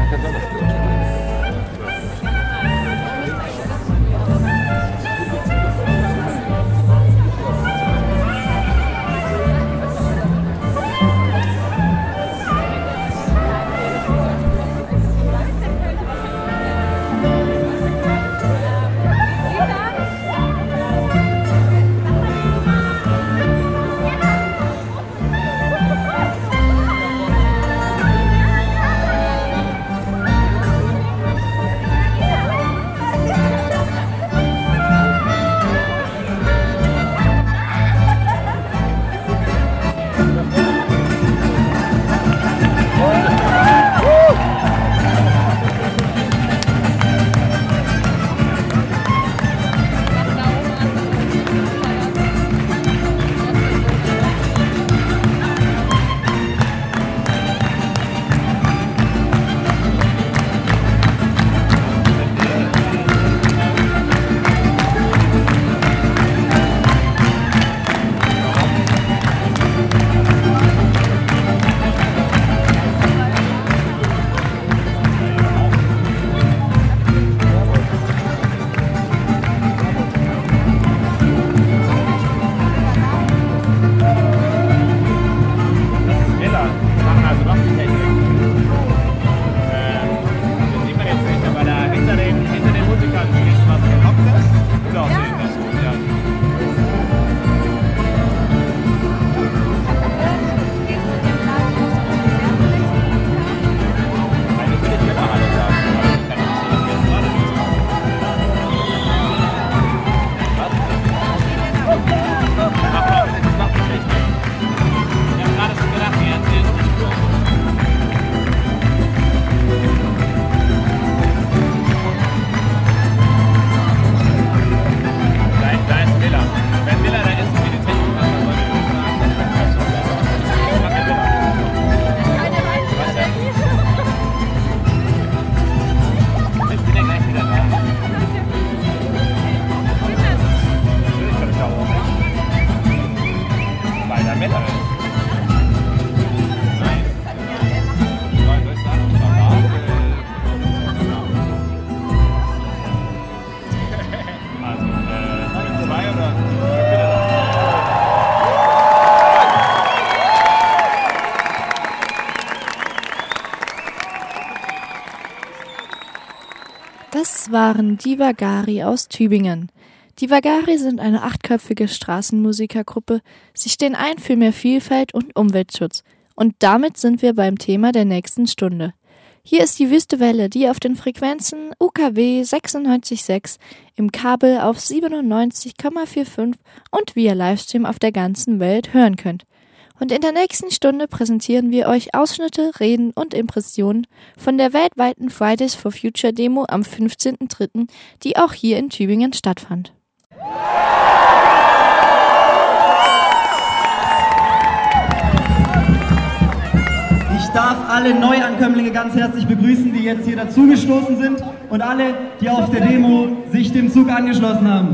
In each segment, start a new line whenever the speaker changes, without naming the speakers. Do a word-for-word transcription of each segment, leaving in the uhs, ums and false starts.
Das waren die Vagari aus Tübingen. Die Vagari sind eine achtköpfige Straßenmusikergruppe. Sie stehen ein für mehr Vielfalt und Umweltschutz. Und damit sind wir beim Thema der nächsten Stunde. Hier ist die Wüste Welle, die ihr auf den Frequenzen U K W sechsundneunzig Komma sechs, im Kabel auf siebenundneunzig Komma fünfundvierzig und via Livestream auf der ganzen Welt hören könnt. Und in der nächsten Stunde präsentieren wir euch Ausschnitte, Reden und Impressionen von der weltweiten Fridays for Future Demo am fünfzehnten dritten, die auch hier in Tübingen stattfand.
Ich darf alle Neuankömmlinge ganz herzlich begrüßen, die jetzt hier dazugestoßen sind und alle, die auf der Demo sich dem Zug angeschlossen haben.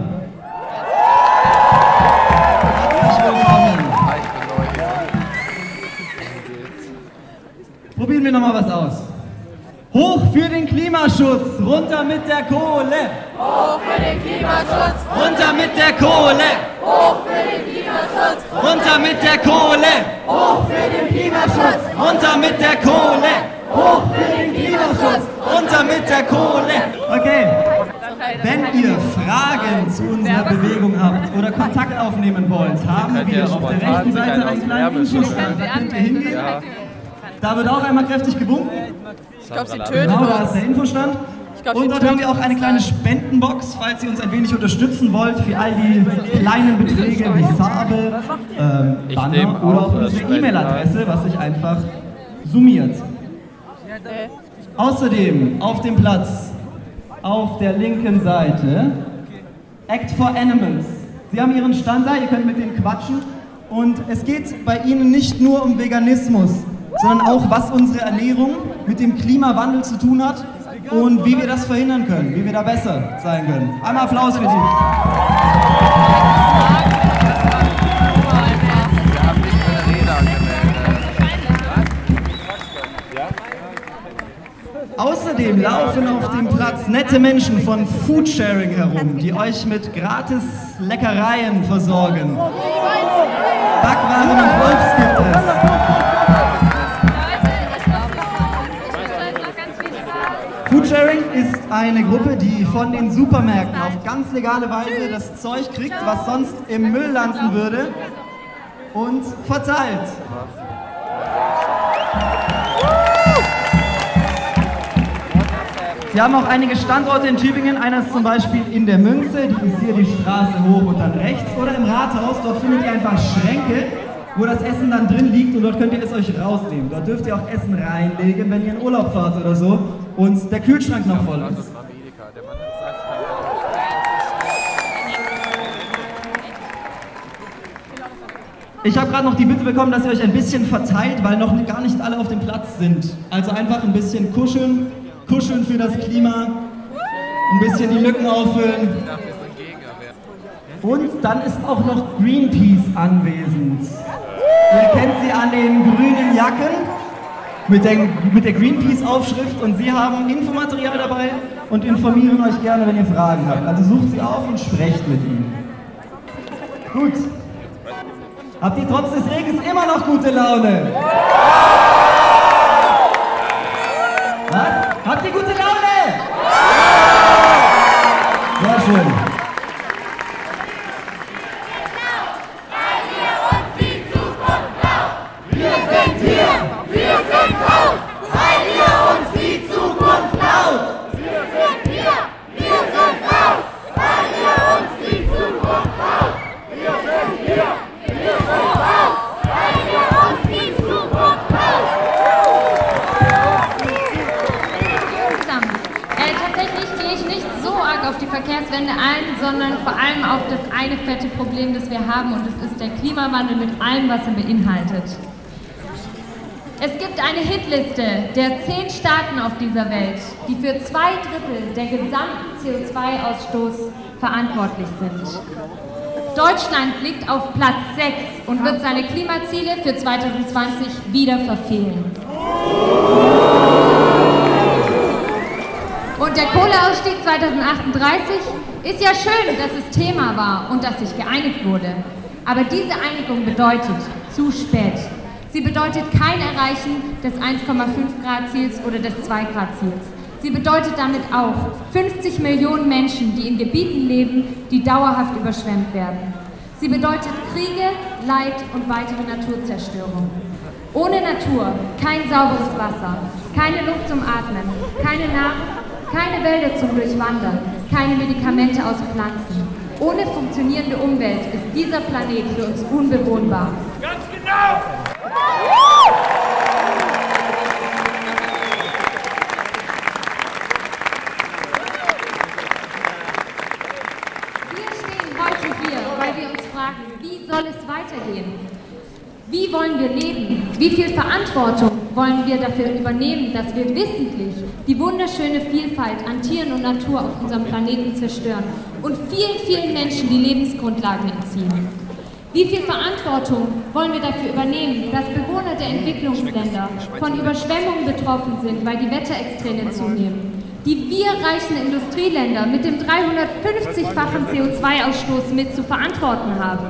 Herzlich willkommen. Probieren wir nochmal was aus. Hoch für den Klimaschutz, runter mit der Kohle.
Hoch für den Klimaschutz,
runter mit der Kohle.
Hoch für den Klimaschutz,
runter mit der Kohle.
Hoch für den Klimaschutz,
runter mit der Kohle.
Hoch für den Klimaschutz,
runter mit der Kohle. Okay. Wenn ihr Fragen zu unserer Bewegung habt oder Kontakt aufnehmen wollt, haben wir auf der rechten Seite einen kleinen Infostand. Da könnt ihr hingehen. Da wird auch einmal kräftig gewunken.
Ich glaube, sie tötet
Genau, da ist der Infostand. Und dort haben wir auch eine kleine Spendenbox, falls ihr uns ein wenig unterstützen wollt für all die kleinen Beträge wie Farbe, ähm, Banner oder auch unsere E-Mail-Adresse, was sich einfach summiert. Außerdem auf dem Platz auf der linken Seite Act for Animals. Sie haben ihren Stand da, ihr könnt mit denen quatschen und es geht bei ihnen nicht nur um Veganismus, sondern auch, was unsere Ernährung mit dem Klimawandel zu tun hat und wie wir das verhindern können, wie wir da besser sein können. Einmal Applaus für die.
Wir haben nicht für eine Rede angemeldet.
Außerdem laufen auf dem Platz nette Menschen von Foodsharing herum, die euch mit gratis Leckereien versorgen. Backwaren und Wolfs gibt es. Foodsharing ist eine Gruppe, die von den Supermärkten auf ganz legale Weise das Zeug kriegt, was sonst im Müll landen würde, und verteilt. Sie haben auch einige Standorte in Tübingen, einer ist zum Beispiel in der Münze, die ist hier die Straße hoch und dann rechts, oder im Rathaus, dort findet ihr einfach Schränke, wo das Essen dann drin liegt und dort könnt ihr es euch rausnehmen. Dort dürft ihr auch Essen reinlegen, wenn ihr in Urlaub fahrt oder so und der Kühlschrank noch voll ist. Ich habe gerade noch die Bitte bekommen, dass ihr euch ein bisschen verteilt, weil noch gar nicht alle auf dem Platz sind. Also einfach ein bisschen kuscheln. Kuscheln für das Klima, ein bisschen die Lücken auffüllen. Und dann ist auch noch Greenpeace anwesend. Ihr kennt sie an den grünen Jacken mit der, mit der Greenpeace-Aufschrift und sie haben Infomaterial dabei und informieren euch gerne, wenn ihr Fragen habt. Also sucht sie auf und sprecht mit ihnen. Gut. Habt ihr trotz des Regens immer noch gute Laune? Was? Habt ihr gute Laune? Sehr schön.
Wir sind hier, wir sind laut, weil ihr uns die Zukunft klaut. Wir sind hier, wir sind laut, weil ihr uns die Zukunft klaut. Wir sind hier, wir sind laut, weil ihr uns die Zukunft klaut.
Äh, tatsächlich gehe ich nicht so arg auf die Verkehrswende ein, sondern vor allem auf das eine fette Problem, das wir haben, und das ist der Klimawandel mit allem, was er beinhaltet. Es gibt eine Hitliste der zehn Staaten auf dieser Welt, die für zwei Drittel der gesamten C O zwei Ausstoß verantwortlich sind. Deutschland liegt auf Platz sechs und wird seine Klimaziele für zweitausendzwanzig wieder verfehlen. Und der Kohleausstieg zweitausendachtunddreißig ist ja schön, dass es Thema war und dass sich geeinigt wurde. Aber diese Einigung bedeutet zu spät. Sie bedeutet kein Erreichen des eins Komma fünf Grad Ziels oder des zwei Grad Ziels. Sie bedeutet damit auch fünfzig Millionen Menschen, die in Gebieten leben, die dauerhaft überschwemmt werden. Sie bedeutet Kriege, Leid und weitere Naturzerstörung. Ohne Natur kein sauberes Wasser, keine Luft zum Atmen, keine Nahrung, keine Wälder zum Durchwandern, keine Medikamente aus Pflanzen. Ohne funktionierende Umwelt ist dieser Planet für uns unbewohnbar.
Ganz genau!
Wir stehen heute hier, weil wir uns fragen, wie soll es weitergehen? Wie wollen wir leben? Wie viel Verantwortung wollen wir dafür übernehmen, dass wir wissentlich die wunderschöne Vielfalt an Tieren und Natur auf unserem Planeten zerstören und vielen, vielen Menschen die Lebensgrundlagen entziehen? Wie viel Verantwortung wollen wir dafür übernehmen, dass Bewohner der Entwicklungsländer von Überschwemmungen betroffen sind, weil die Wetterextreme zunehmen? Die wir reichen Industrieländer mit dem dreihundertfünfzig-fachen C O zwei Ausstoß mit zu verantworten haben.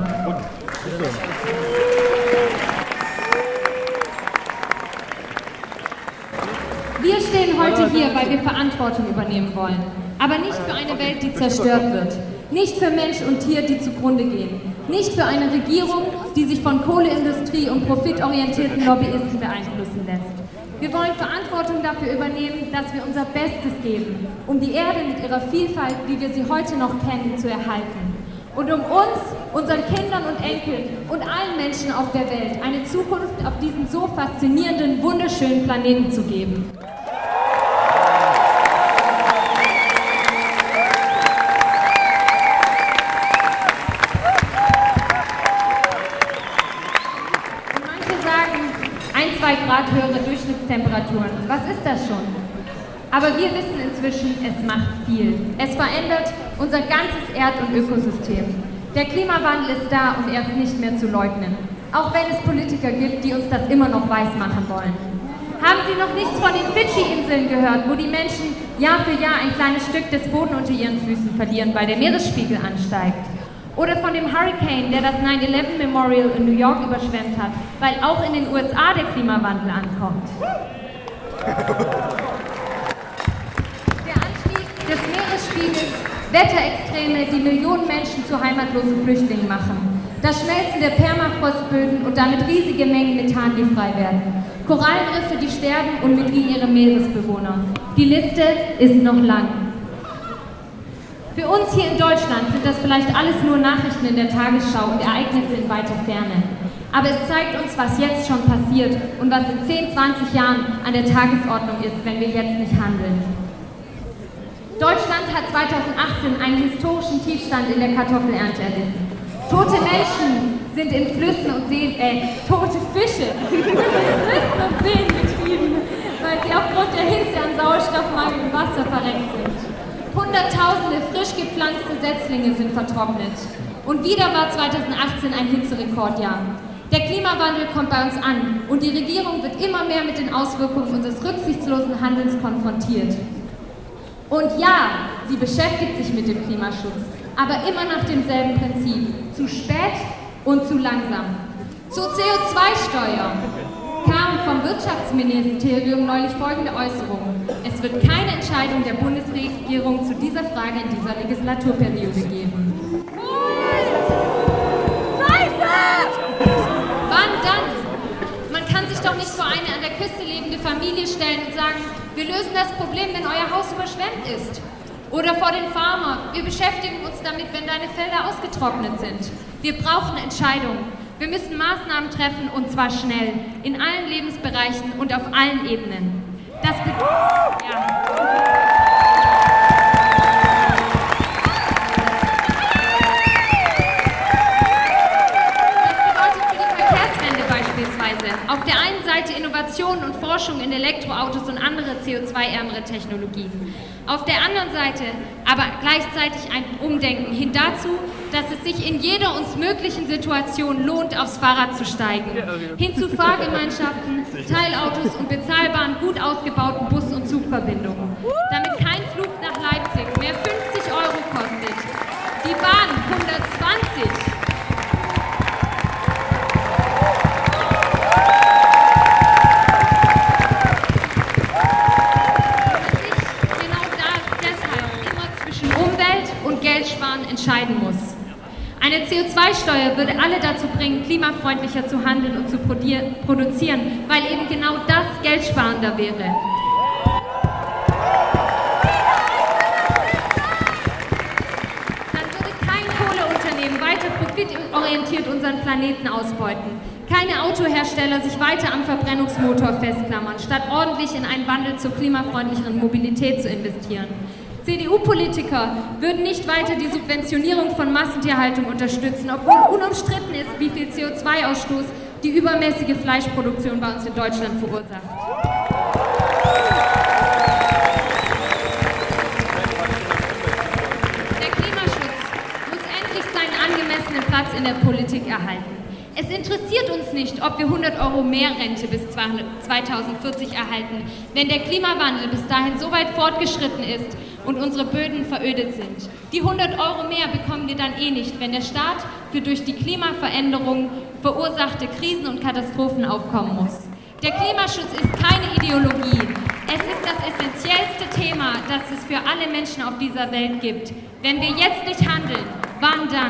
Wir stehen heute hier, weil wir Verantwortung übernehmen wollen. Aber nicht für eine Welt, die zerstört wird. Nicht für Mensch und Tier, die zugrunde gehen. Nicht für eine Regierung, die sich von Kohleindustrie und profitorientierten Lobbyisten beeinflussen lässt. Wir wollen Verantwortung dafür übernehmen, dass wir unser Bestes geben, um die Erde mit ihrer Vielfalt, wie wir sie heute noch kennen, zu erhalten. Und um uns, unseren Kindern und Enkeln und allen Menschen auf der Welt eine Zukunft auf diesem so faszinierenden, wunderschönen Planeten zu geben. zwei Grad höhere Durchschnittstemperaturen. Was ist das schon? Aber wir wissen inzwischen, es macht viel. Es verändert unser ganzes Erd- und Ökosystem. Der Klimawandel ist da und er ist nicht mehr zu leugnen. Auch wenn es Politiker gibt, die uns das immer noch weismachen wollen. Haben Sie noch nichts von den Fidschi-Inseln gehört, wo die Menschen Jahr für Jahr ein kleines Stück des Bodens unter ihren Füßen verlieren, weil der Meeresspiegel ansteigt? Oder von dem Hurricane, der das nine eleven Memorial in New York überschwemmt hat, weil auch in den U S A der Klimawandel ankommt? Der Anstieg des Meeresspiegels, Wetterextreme, die Millionen Menschen zu heimatlosen Flüchtlingen machen. Das Schmelzen der Permafrostböden und damit riesige Mengen Methan, die frei werden. Korallenriffe, die sterben und mit ihnen ihre Meeresbewohner. Die Liste ist noch lang. Für uns hier in Deutschland sind das vielleicht alles nur Nachrichten in der Tagesschau und Ereignisse in weiter Ferne. Aber es zeigt uns, was jetzt schon passiert und was in zehn, zwanzig Jahren an der Tagesordnung ist, wenn wir jetzt nicht handeln. Deutschland hat zweitausendachtzehn einen historischen Tiefstand in der Kartoffelernte erlitten. Tote Menschen sind in Flüssen und Seen, äh, tote Fische sind in Flüssen und Seen getrieben, weil sie aufgrund der Hitze an Sauerstoffmangel im Wasser verreckt sind. Hunderttausende frisch gepflanzte Setzlinge sind vertrocknet. Und wieder war zweitausendachtzehn ein Hitzerekordjahr. Der Klimawandel kommt bei uns an und die Regierung wird immer mehr mit den Auswirkungen unseres rücksichtslosen Handelns konfrontiert. Und ja, sie beschäftigt sich mit dem Klimaschutz, aber immer nach demselben Prinzip. Zu spät und zu langsam. Zur C O zwei Steuer kam vom Wirtschaftsministerium neulich folgende Äußerung. Es wird keine Entscheidung der Bundesregierung zu dieser Frage in dieser Legislaturperiode geben. Wann dann? Man kann sich doch nicht vor eine an der Küste lebende Familie stellen und sagen, wir lösen das Problem, wenn euer Haus überschwemmt ist. Oder vor den Farmer, wir beschäftigen uns damit, wenn deine Felder ausgetrocknet sind. Wir brauchen Entscheidungen. Wir müssen Maßnahmen treffen und zwar schnell, in allen Lebensbereichen und auf allen Ebenen. Das bedeutet, ja. Auf der einen Seite Innovation und Forschung in Elektroautos und andere C O zwei ärmere Technologien. Auf der anderen Seite aber gleichzeitig ein Umdenken hin dazu, dass es sich in jeder uns möglichen Situation lohnt, aufs Fahrrad zu steigen. Hin zu Fahrgemeinschaften, Teilautos und bezahlbaren, gut ausgebauten Bus- und Zugverbindungen. Damit kein Flug nach Leipzig mehr fünfzig Euro kostet. Die Bahn hundertzwanzig. Entscheiden muss. Eine C O zwei Steuer würde alle dazu bringen, klimafreundlicher zu handeln und zu produzieren, weil eben genau das geldsparender wäre. Dann würde kein Kohleunternehmen weiter profitorientiert unseren Planeten ausbeuten. Keine Autohersteller sich weiter am Verbrennungsmotor festklammern, statt ordentlich in einen Wandel zur klimafreundlicheren Mobilität zu investieren. C D U-Politiker würden nicht weiter die Subventionierung von Massentierhaltung unterstützen, obwohl unumstritten ist, wie viel C O zwei Ausstoß die übermäßige Fleischproduktion bei uns in Deutschland verursacht. Der Klimaschutz muss endlich seinen angemessenen Platz in der Politik erhalten. Es interessiert uns nicht, ob wir hundert Euro mehr Rente bis zweitausendvierzig erhalten, wenn der Klimawandel bis dahin so weit fortgeschritten ist und unsere Böden verödet sind. Die hundert Euro mehr bekommen wir dann eh nicht, wenn der Staat für durch die Klimaveränderung verursachte Krisen und Katastrophen aufkommen muss. Der Klimaschutz ist keine Ideologie. Es ist das essentiellste Thema, das es für alle Menschen auf dieser Welt gibt. Wenn wir jetzt nicht handeln, wann dann?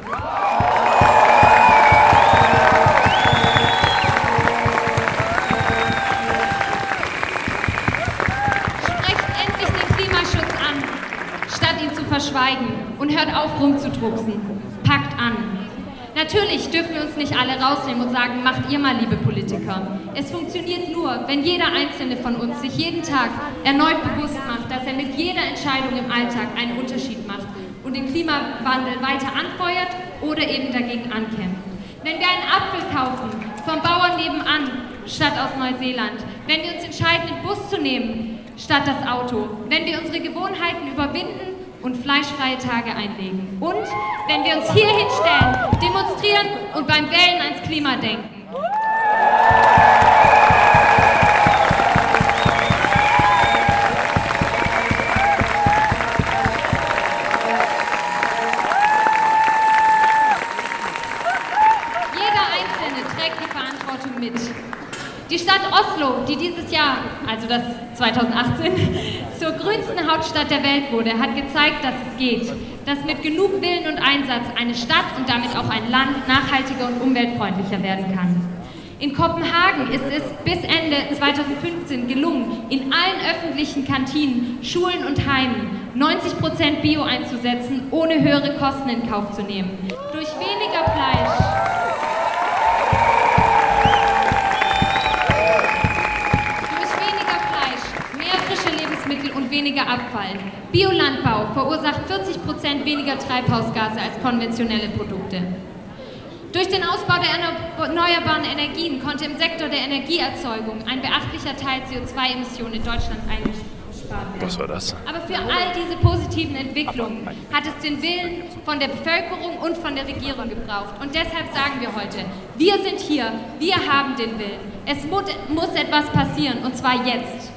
Verschweigen und hört auf rumzudrucksen. Packt an. Natürlich dürfen wir uns nicht alle rausnehmen und sagen, macht ihr mal, liebe Politiker. Es funktioniert nur, wenn jeder Einzelne von uns sich jeden Tag erneut bewusst macht, dass er mit jeder Entscheidung im Alltag einen Unterschied macht und den Klimawandel weiter anfeuert oder eben dagegen ankämpft. Wenn wir einen Apfel kaufen vom Bauern nebenan statt aus Neuseeland, wenn wir uns entscheiden, den Bus zu nehmen statt das Auto, wenn wir unsere Gewohnheiten überwinden und fleischfreie Tage einlegen. Und wenn wir uns hier hinstellen, demonstrieren und beim Wählen ans Klima denken. also das zweitausendachtzehn, zur grünsten Hauptstadt der Welt wurde, hat gezeigt, dass es geht. Dass mit genug Willen und Einsatz eine Stadt und damit auch ein Land nachhaltiger und umweltfreundlicher werden kann. In Kopenhagen ist es bis Ende zweitausendfünfzehn gelungen, in allen öffentlichen Kantinen, Schulen und Heimen neunzig Prozent Bio einzusetzen, ohne höhere Kosten in Kauf zu nehmen. Durch weniger Fleisch, durch weniger Fleisch, mehr frische Lebensmittel und weniger Abfall. Biolandbau verursacht vierzig Prozent weniger Treibhausgase als konventionelle Produkte. Durch den Ausbau der erneuerbaren Energien konnte im Sektor der Energieerzeugung ein beachtlicher Teil C O zwei Emissionen in Deutschland eingespart werden.
Was war das?
Aber für all diese positiven Entwicklungen hat es den Willen von der Bevölkerung und von der Regierung gebraucht. Und deshalb sagen wir heute, wir sind hier, wir haben den Willen. Es muss etwas passieren, und zwar jetzt.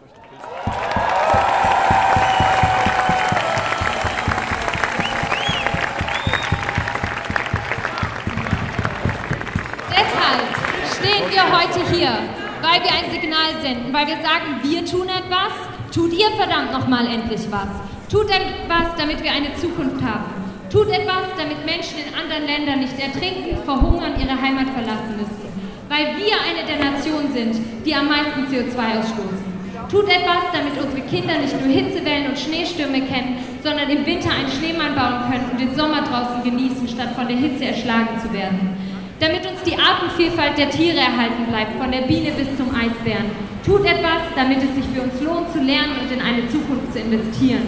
Stehen wir heute hier, weil wir ein Signal senden, weil wir sagen, wir tun etwas, tut ihr verdammt nochmal endlich was. Tut etwas, damit wir eine Zukunft haben. Tut etwas, damit Menschen in anderen Ländern nicht ertrinken, verhungern, ihre Heimat verlassen müssen. Weil wir eine der Nationen sind, die am meisten C O zwei ausstoßen. Tut etwas, damit unsere Kinder nicht nur Hitzewellen und Schneestürme kennen, sondern im Winter einen Schneemann bauen können und den Sommer draußen genießen, statt von der Hitze erschlagen zu werden. Damit uns die Artenvielfalt der Tiere erhalten bleibt, von der Biene bis zum Eisbären. Tut etwas, damit es sich für uns lohnt, zu lernen und in eine Zukunft zu investieren.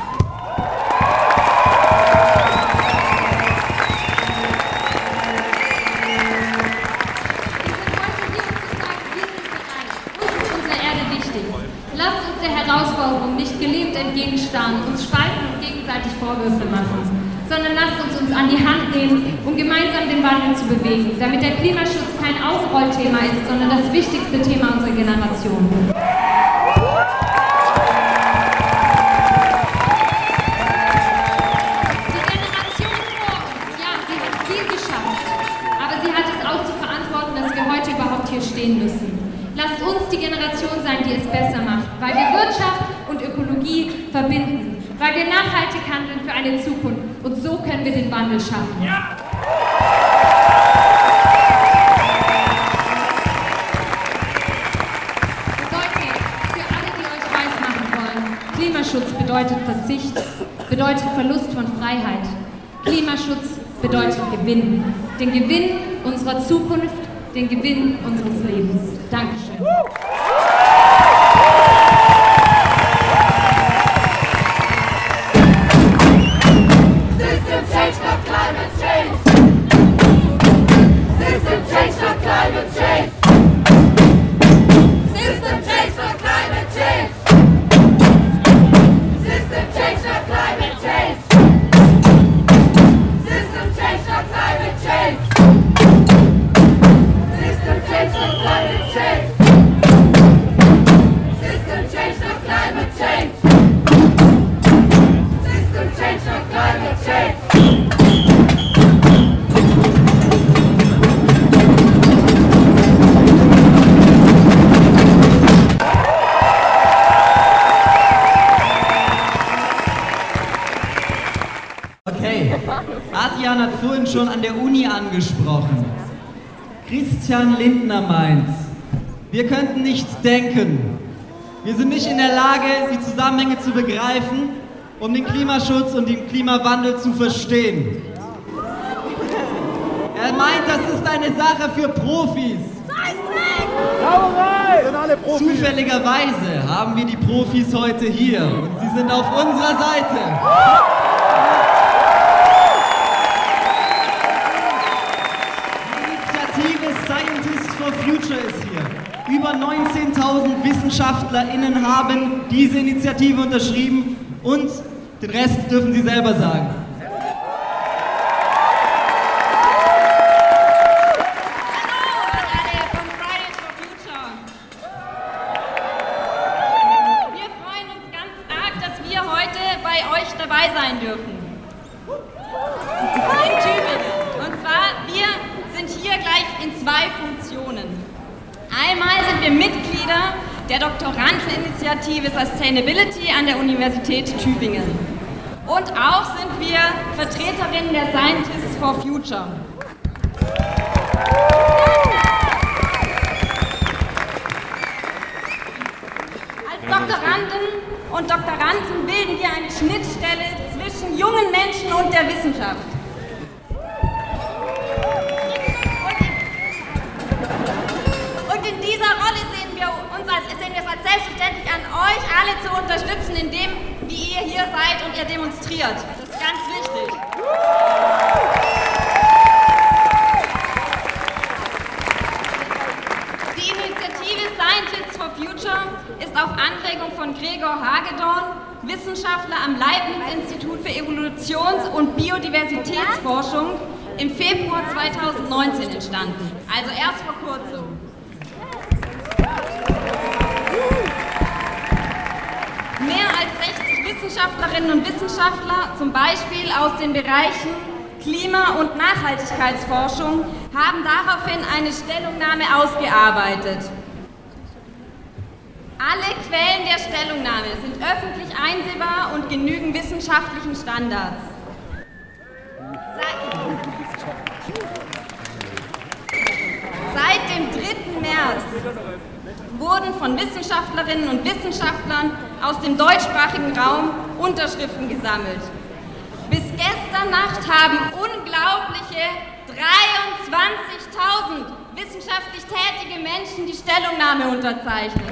Wir sind heute hier, um zu sagen, wir sind bereit. Uns ist unsere Erde wichtig. Lasst uns der Herausforderung nicht gelähmt entgegenstarren, uns spalten und gegenseitig Vorwürfe machen, sondern lasst uns uns an die Hand nehmen, um gemeinsam den Wandel zu bewegen, damit der Klimaschutz kein Aufrollthema ist, sondern das wichtigste Thema unserer Generation. Die Generation vor uns, ja, sie hat viel geschafft, aber sie hat es auch zu verantworten, dass wir heute überhaupt hier stehen müssen. Lasst uns die Generation sein, die es besser macht, weil wir Wirtschaft und Ökologie verbinden. Weil wir nachhaltig handeln für eine Zukunft. Und so können wir den Wandel schaffen. Ja. Und Leute, für alle, die euch weismachen wollen, Klimaschutz bedeutet Verzicht, bedeutet Verlust von Freiheit. Klimaschutz bedeutet Gewinn. Den Gewinn unserer Zukunft, den Gewinn unseres Lebens. Dankeschön.
Change, not climate change. System change, not climate change. System change, not climate change. System change, not climate change. System change, not climate change. System change, not climate change. System change, not climate change. System change, not climate change.
Okay, Adrian hat vorhin schon an der Uni angesprochen. Christian Lindner meint, wir könnten nicht denken. Wir sind nicht in der Lage, die Zusammenhänge zu begreifen, um den Klimaschutz und den Klimawandel zu verstehen. Er meint, das ist eine Sache für Profis.
Sind alle Profis.
Zufälligerweise haben wir die Profis heute hier und sie sind auf unserer Seite. Die Initiative Scientists for Future ist hier. Über neunzehntausend WissenschaftlerInnen haben diese Initiative unterschrieben und den Rest dürfen Sie selber sagen.
Dabei sein dürfen. In Tübingen. Und zwar, wir sind hier gleich in zwei Funktionen. Einmal sind wir Mitglieder der Doktorandeninitiative Sustainability an der Universität Tübingen. Und auch sind wir Vertreterinnen der Scientists for Future. Als Doktoranden und Doktoranden bilden wir eine Schnittstelle zwischen jungen Menschen und der Wissenschaft. Und in dieser Rolle sehen wir uns als, sehen wir es als selbstverständlich an, euch alle zu unterstützen, indem wie ihr hier seid und ihr demonstriert. Das ist ganz wichtig. Die Initiative Scientists for Future ist auf Anregung von Gregor Hagedorn, Wissenschaftler am Leibniz-Institut für Evolutions- und Biodiversitätsforschung, im Februar zweitausendneunzehn entstanden, also erst vor kurzem. Mehr als sechzig Wissenschaftlerinnen und Wissenschaftler, zum Beispiel aus den Bereichen Klima- und Nachhaltigkeitsforschung, haben daraufhin eine Stellungnahme ausgearbeitet. Alle Quellen der Stellungnahme sind öffentlich einsehbar und genügen wissenschaftlichen Standards. Seit dem dritten März wurden von Wissenschaftlerinnen und Wissenschaftlern aus dem deutschsprachigen Raum Unterschriften gesammelt. Bis gestern Nacht haben unglaubliche dreiundzwanzigtausend wissenschaftlich tätige Menschen die Stellungnahme unterzeichnet.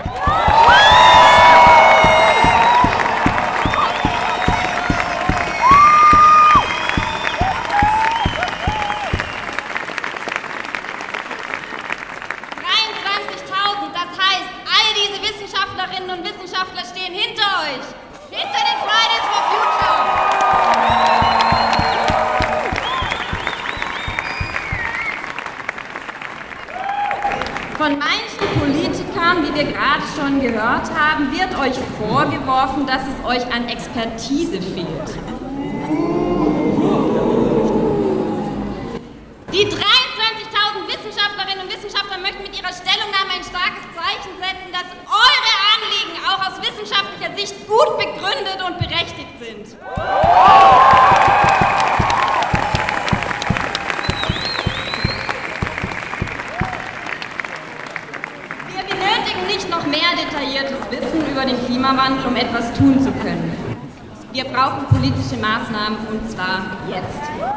Wissenschaftlerinnen und Wissenschaftler stehen hinter euch, hinter den Fridays for Future. Von manchen Politikern, wie wir gerade schon gehört haben, wird euch vorgeworfen, dass es euch an Expertise fehlt. Die dreiundzwanzigtausend Wissenschaftlerinnen und Wissenschaftler möchten mit ihrer Stellungnahme ein starkes Zeichen setzen, dass eure Anliegen auch aus wissenschaftlicher Sicht gut begründet und berechtigt sind. Wir benötigen nicht noch mehr detailliertes Wissen über den Klimawandel, um etwas tun zu können. Wir brauchen politische Maßnahmen, und zwar jetzt.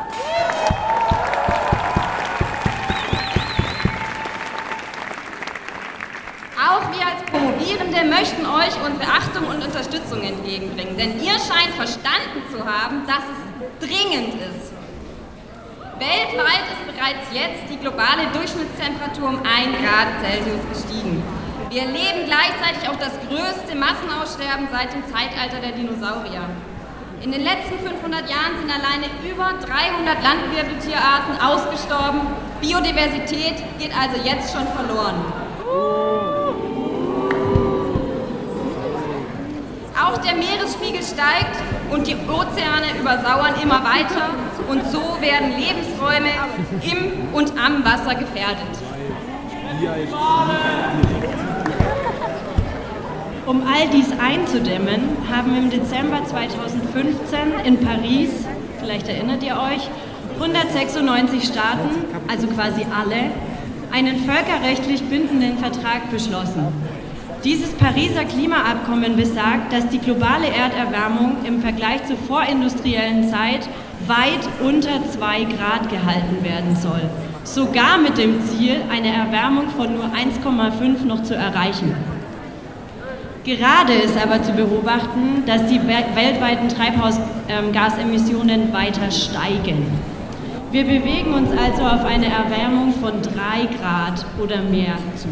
Auch wir als Promovierende möchten euch unsere Achtung und Unterstützung entgegenbringen, denn ihr scheint verstanden zu haben, dass es dringend ist. Weltweit ist bereits jetzt die globale Durchschnittstemperatur um ein Grad Celsius gestiegen. Wir erleben gleichzeitig auch das größte Massenaussterben seit dem Zeitalter der Dinosaurier. In den letzten fünfhundert Jahren sind alleine über dreihundert Landwirbeltierarten ausgestorben. Biodiversität geht also jetzt schon verloren. Auch der Meeresspiegel steigt und die Ozeane übersauern immer weiter und so werden Lebensräume im und am Wasser gefährdet.
Um all dies einzudämmen, haben im Dezember zweitausendfünfzehn in Paris, vielleicht erinnert ihr euch, hundertsechsundneunzig Staaten, also quasi alle, einen völkerrechtlich bindenden Vertrag beschlossen. Dieses Pariser Klimaabkommen besagt, dass die globale Erderwärmung im Vergleich zur vorindustriellen Zeit weit unter zwei Grad gehalten werden soll. Sogar mit dem Ziel, eine Erwärmung von nur eins Komma fünf noch zu erreichen. Gerade ist aber zu beobachten, dass die weltweiten Treibhausgasemissionen weiter steigen. Wir bewegen uns also auf eine Erwärmung von drei Grad oder mehr zu.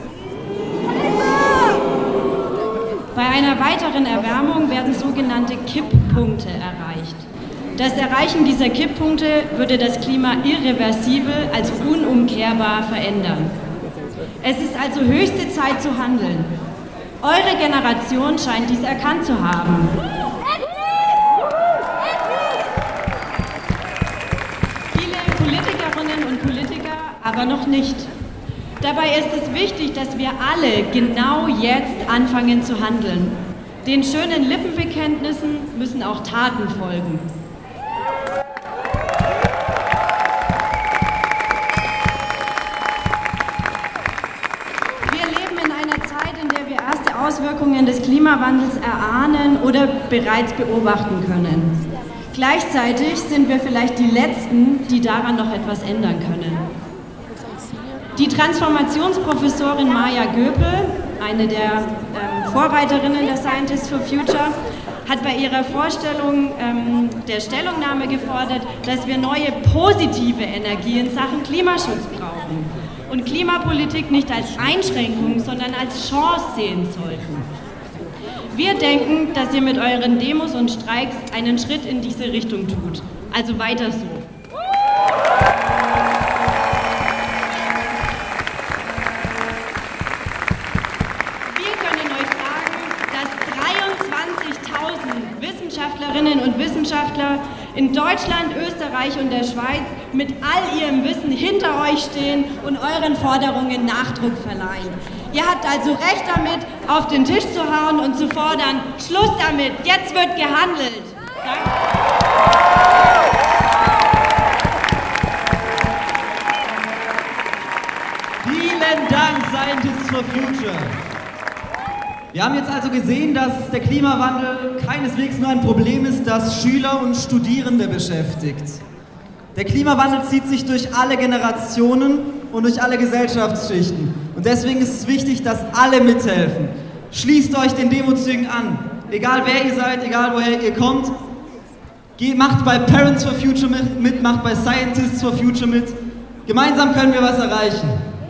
Bei einer weiteren Erwärmung werden sogenannte Kipppunkte erreicht. Das Erreichen dieser Kipppunkte würde das Klima irreversibel, also unumkehrbar verändern. Es ist also höchste Zeit zu handeln. Eure Generation scheint dies erkannt zu haben. Viele Politikerinnen und Politiker aber noch nicht. Dabei ist es wichtig, dass wir alle genau jetzt anfangen zu handeln. Den schönen Lippenbekenntnissen müssen auch Taten folgen. Wir leben in einer Zeit, in der wir erste Auswirkungen des Klimawandels erahnen oder bereits beobachten können. Gleichzeitig sind wir vielleicht die Letzten, die daran noch etwas ändern können. Die Transformationsprofessorin Maja Göpel, eine der ähm, Vorreiterinnen der Scientists for Future, hat bei ihrer Vorstellung ähm, der Stellungnahme gefordert, dass wir neue positive Energie in Sachen Klimaschutz brauchen und Klimapolitik nicht als Einschränkung, sondern als Chance sehen sollten. Wir denken, dass ihr mit euren Demos und Streiks einen Schritt in diese Richtung tut. Also weiter so. Wissenschaftlerinnen und Wissenschaftler in Deutschland, Österreich und der Schweiz mit all ihrem Wissen hinter euch stehen und euren Forderungen Nachdruck verleihen. Ihr habt also recht damit, auf den Tisch zu hauen und zu fordern, Schluss damit, jetzt wird gehandelt. Danke.
Vielen Dank, Scientists for Future. Wir haben jetzt also gesehen, dass der Klimawandel keineswegs nur ein Problem ist, das Schüler und Studierende beschäftigt. Der Klimawandel zieht sich durch alle Generationen und durch alle Gesellschaftsschichten. Und deswegen ist es wichtig, dass alle mithelfen. Schließt euch den Demozügen an. Egal wer ihr seid, egal woher ihr kommt. Geht, macht bei Parents for Future mit, macht bei Scientists for Future mit. Gemeinsam können wir was erreichen.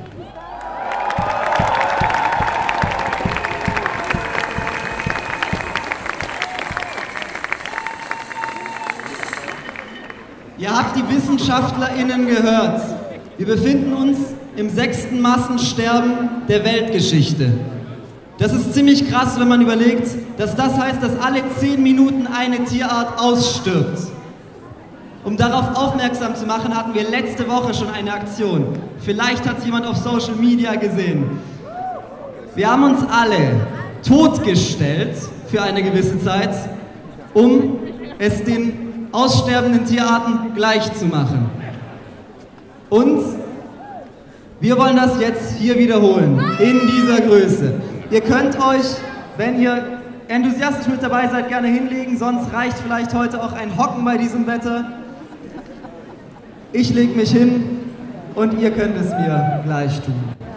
Ihr habt die WissenschaftlerInnen gehört. Wir befinden uns im sechsten Massensterben der Weltgeschichte. Das ist ziemlich krass, wenn man überlegt, dass das heißt, dass alle zehn Minuten eine Tierart ausstirbt. Um darauf aufmerksam zu machen, hatten wir letzte Woche schon eine Aktion. Vielleicht hat es jemand auf Social Media gesehen. Wir haben uns alle totgestellt für eine gewisse Zeit, um es den aussterbenden Tierarten gleich zu machen. Und wir wollen das jetzt hier wiederholen, in dieser Größe. Ihr könnt euch, wenn ihr enthusiastisch mit dabei seid, gerne hinlegen, sonst reicht vielleicht heute auch ein Hocken bei diesem Wetter. Ich lege mich hin und ihr könnt es mir gleich tun.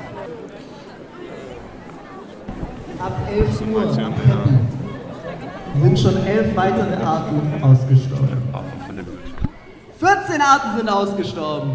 Ab elf Uhr sind schon elf weitere Arten ausgestorben. vierzehn Arten sind ausgestorben.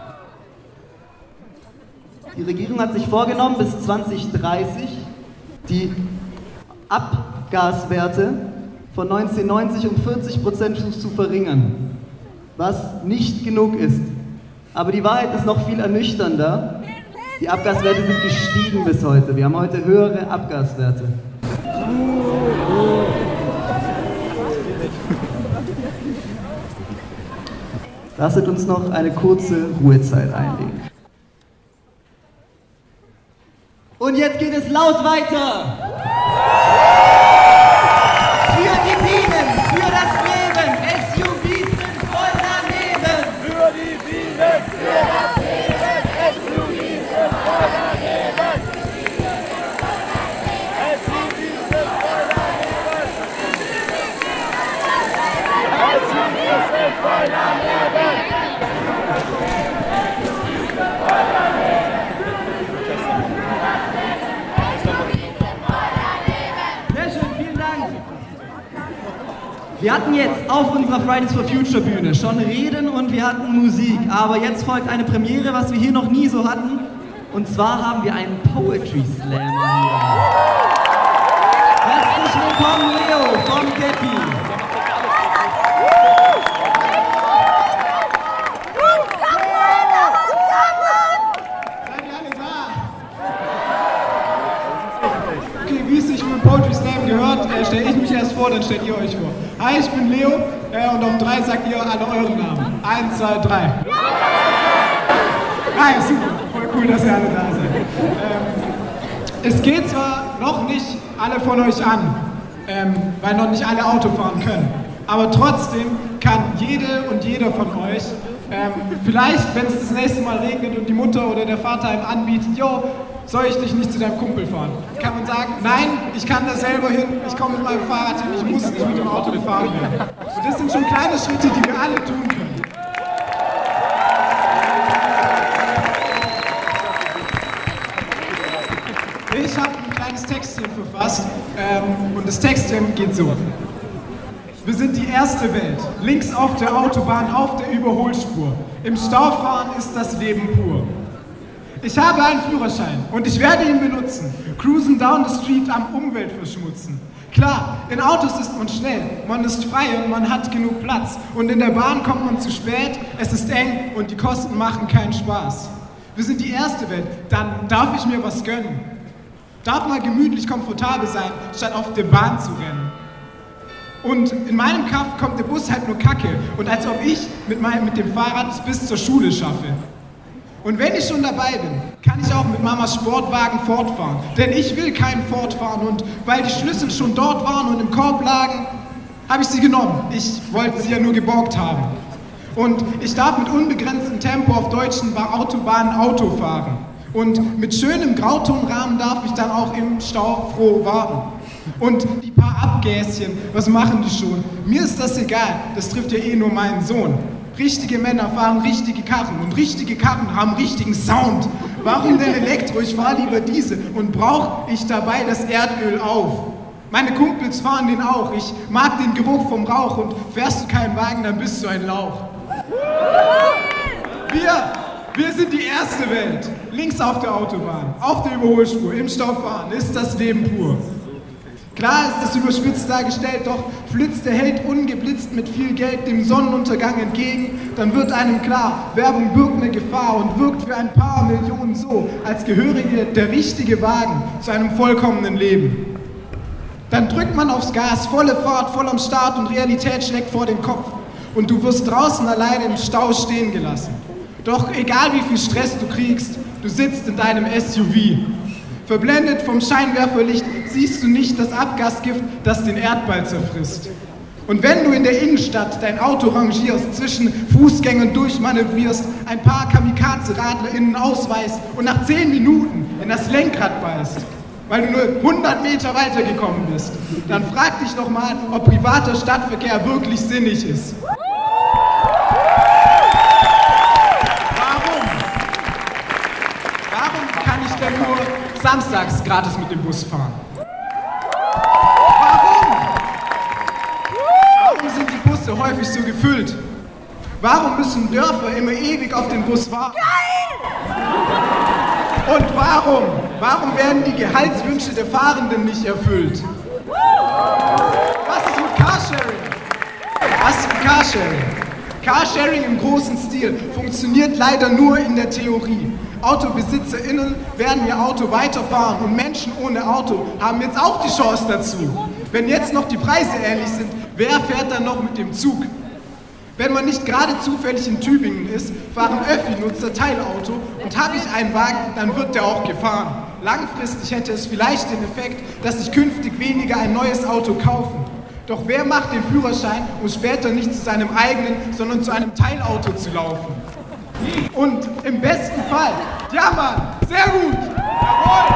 Die Regierung hat sich vorgenommen, bis zwanzig dreißig die Abgaswerte von neunzehnhundertneunzig um vierzig Prozent zu verringern, was nicht genug ist. Aber die Wahrheit ist noch viel ernüchternder. Die Abgaswerte sind gestiegen bis heute. Wir haben heute höhere Abgaswerte. Lasst uns noch eine kurze Ruhezeit einlegen. Und jetzt geht es laut weiter. Für die Bienen, für das Leben. S U Vs sind voll daneben. Für die Bienen, für das Leben. S U Vs sind voll daneben. S U Vs sind voll daneben. S U Vs sind voll daneben. Wir hatten jetzt auf unserer Fridays for Future Bühne schon Reden und wir hatten Musik, aber jetzt folgt eine Premiere, was wir hier noch nie so hatten. Und zwar haben wir einen Poetry Slam hier. Herzlich willkommen, Leo vom Depi.
Okay, wie es sich für Poetry Slam gehört, äh, stelle ich mich erst vor, dann stellt ihr euch vor. Hi, ich bin Leo äh, und auf drei sagt ihr alle euren Namen. Eins, zwei, drei. Hi, super, voll cool, dass ihr alle da seid. Ähm, es geht zwar noch nicht alle von euch an, ähm, weil noch nicht alle Auto fahren können, aber trotzdem kann jede und jeder von euch, ähm, vielleicht, wenn es das nächste Mal regnet und die Mutter oder der Vater einem anbietet, jo, soll ich dich nicht zu deinem Kumpel fahren? Kann man sagen, nein, ich kann da selber hin, ich komme mit meinem Fahrrad hin, ich muss nicht mit dem Auto gefahren werden. Und das sind schon kleine Schritte, die wir alle tun können. Ich habe ein kleines Textchen verfasst ähm, und das Textchen geht so. Wir sind die erste Welt, links auf der Autobahn, auf der Überholspur. Im Stau fahren ist das Leben pur. Ich habe einen Führerschein und ich werde ihn benutzen. Cruisen down the street am Umwelt verschmutzen. Klar, in Autos ist man schnell, man ist frei und man hat genug Platz. Und in der Bahn kommt man zu spät, es ist eng und die Kosten machen keinen Spaß. Wir sind die erste Welt, dann darf ich mir was gönnen. Darf mal gemütlich komfortabel sein, statt auf der Bahn zu rennen. Und in meinem Kaff kommt der Bus halt nur Kacke und als ob ich mit, meinem, mit dem Fahrrad es bis zur Schule schaffe. Und wenn ich schon dabei bin, kann ich auch mit Mamas Sportwagen fortfahren. Denn ich will keinen Ford fahren und weil die Schlüssel schon dort waren und im Korb lagen, habe ich sie genommen. Ich wollte sie ja nur geborgt haben. Und ich darf mit unbegrenztem Tempo auf deutschen Autobahnen Auto fahren. Und mit schönem Grautonrahmen darf ich dann auch im Stau froh warten. Und die paar Abgäschen, was machen die schon? Mir ist das egal, das trifft ja eh nur meinen Sohn. Richtige Männer fahren richtige Karren und richtige Karren haben richtigen Sound. Warum denn Elektro? Ich fahre lieber diese und brauche ich dabei das Erdöl auf. Meine Kumpels fahren den auch, ich mag den Geruch vom Rauch und fährst du keinen Wagen, dann bist du ein Lauch. Wir, wir sind die erste Welt, links auf der Autobahn, auf der Überholspur, im Stau fahren, ist das Leben pur. Klar ist es überspitzt dargestellt, doch flitzt der Held ungeblitzt mit viel Geld dem Sonnenuntergang entgegen, dann wird einem klar, Werbung birgt eine Gefahr und wirkt für ein paar Millionen so, als gehöre der richtige Wagen zu einem vollkommenen Leben. Dann drückt man aufs Gas, volle Fahrt, voll am Start und Realität schlägt vor den Kopf und du wirst draußen alleine im Stau stehen gelassen. Doch egal wie viel Stress du kriegst, du sitzt in deinem S U V. Verblendet vom Scheinwerferlicht siehst du nicht das Abgasgift, das den Erdball zerfrisst. Und wenn du in der Innenstadt dein Auto rangierst, zwischen Fußgängern durchmanövrierst, ein paar Kamikaze-RadlerInnen ausweist und nach zehn Minuten in das Lenkrad beißt, weil du nur hundert Meter weitergekommen bist, dann frag dich doch mal, ob privater Stadtverkehr wirklich sinnig ist. Warum? Warum kann ich denn nur samstags gratis mit dem Bus fahren? Warum? Warum sind die Busse häufig so gefüllt? Warum müssen Dörfer immer ewig auf den Bus warten? Und warum? Warum werden die Gehaltswünsche der Fahrenden nicht erfüllt? Was ist mit Carsharing? Was ist mit Carsharing? Carsharing im großen Stil funktioniert leider nur in der Theorie. AutobesitzerInnen werden ihr Auto weiterfahren und Menschen ohne Auto haben jetzt auch die Chance dazu. Wenn jetzt noch die Preise ähnlich sind, wer fährt dann noch mit dem Zug? Wenn man nicht gerade zufällig in Tübingen ist, fahren Öffi-Nutzer Teilauto und habe ich einen Wagen, dann wird der auch gefahren. Langfristig hätte es vielleicht den Effekt, dass sich künftig weniger ein neues Auto kaufen. Doch wer macht den Führerschein, um später nicht zu seinem eigenen, sondern zu einem Teilauto zu laufen? Und im besten Fall, ja Mann, sehr gut, jawohl!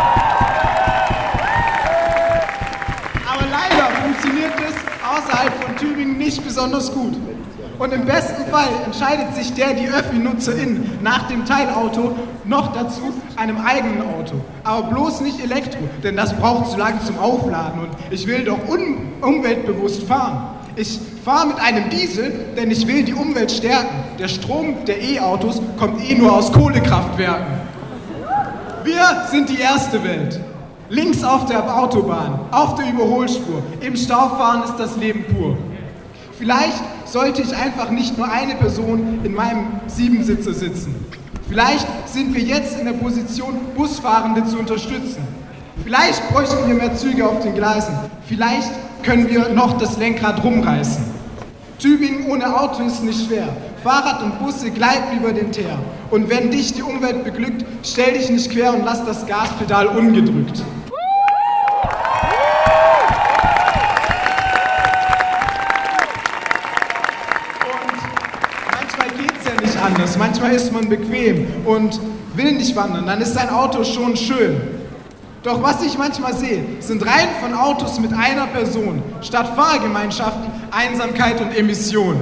Aber leider funktioniert es außerhalb von Tübingen nicht besonders gut. Und im besten Fall entscheidet sich der, die Öffi-NutzerInnen, nach dem Teilauto noch dazu einem eigenen Auto. Aber bloß nicht Elektro, denn das braucht zu lange zum Aufladen und ich will doch un- umweltbewusst fahren. Ich fahre mit einem Diesel, denn ich will die Umwelt stärken. Der Strom der E-Autos kommt eh nur aus Kohlekraftwerken. Wir sind die erste Welt. Links auf der Autobahn, auf der Überholspur, im Stau fahren ist das Leben pur. Vielleicht sollte ich einfach nicht nur eine Person in meinem Siebensitzer sitzen. Vielleicht sind wir jetzt in der Position, Busfahrende zu unterstützen. Vielleicht bräuchten wir mehr Züge auf den Gleisen. Vielleicht können wir noch das Lenkrad rumreißen. Tübingen ohne Auto ist nicht schwer. Fahrrad und Busse gleiten über den Teer. Und wenn dich die Umwelt beglückt, stell dich nicht quer und lass das Gaspedal ungedrückt. Anders. Manchmal ist man bequem und will nicht wandern, dann ist sein Auto schon schön. Doch was ich manchmal sehe, sind Reihen von Autos mit einer Person, statt Fahrgemeinschaften, Einsamkeit und Emissionen.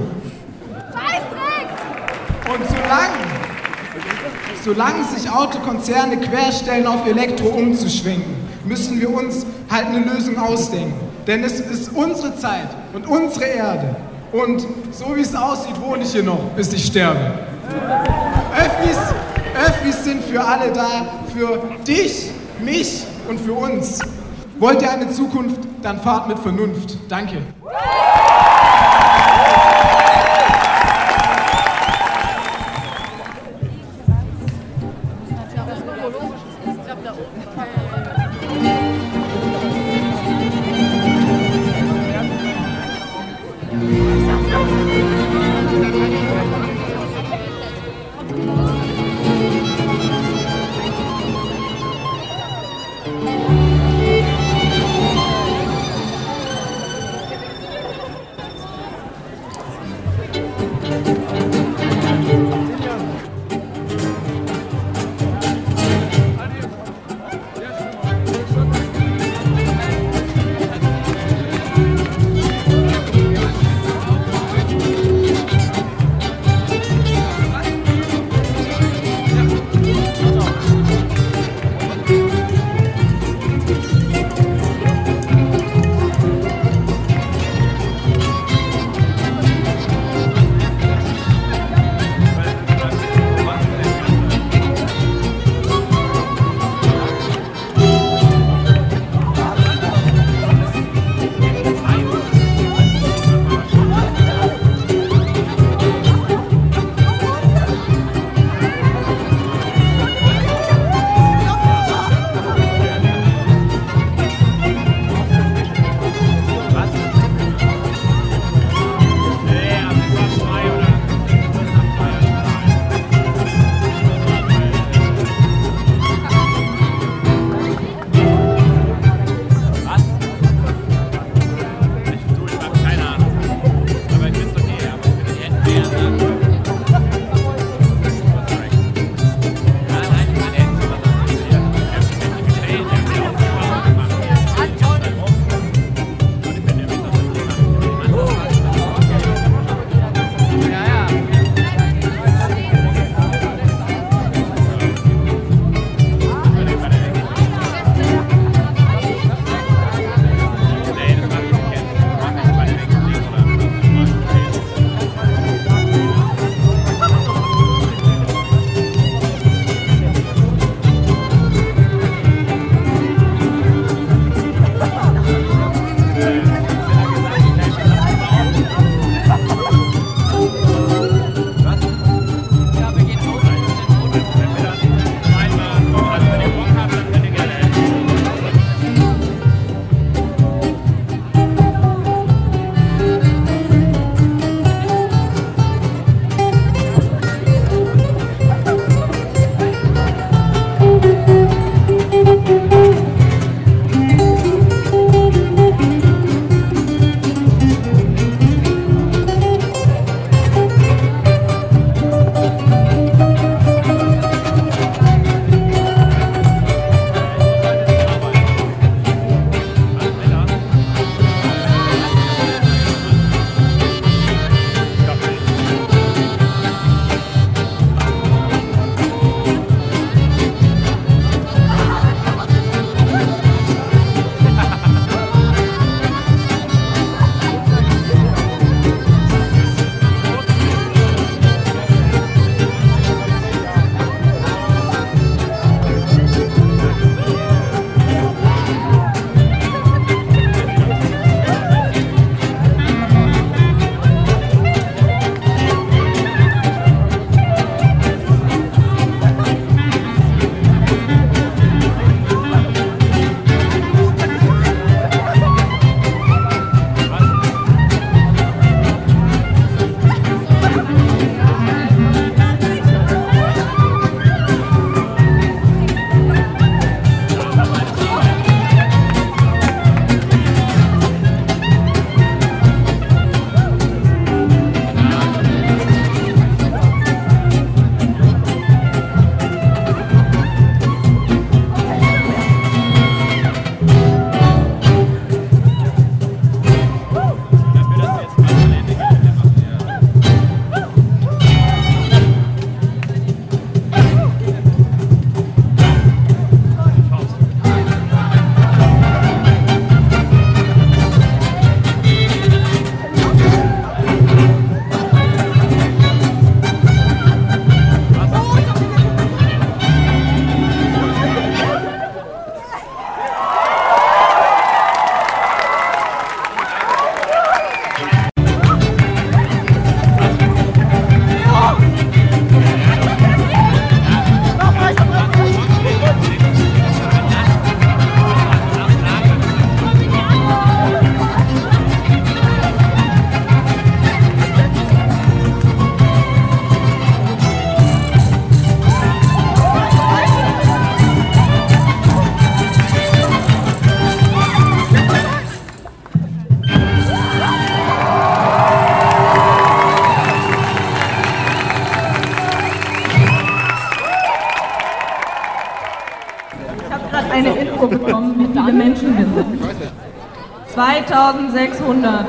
Und solange, solange sich Autokonzerne querstellen, auf Elektro umzuschwenken, müssen wir uns halt eine Lösung ausdenken. Denn es ist unsere Zeit und unsere Erde. Und so wie es aussieht, wohne ich hier noch, bis ich sterbe. Öffis, Öffis sind für alle da, für dich, mich und für uns. Wollt ihr eine Zukunft, dann fahrt mit Vernunft. Danke.
zweitausendsechshundert.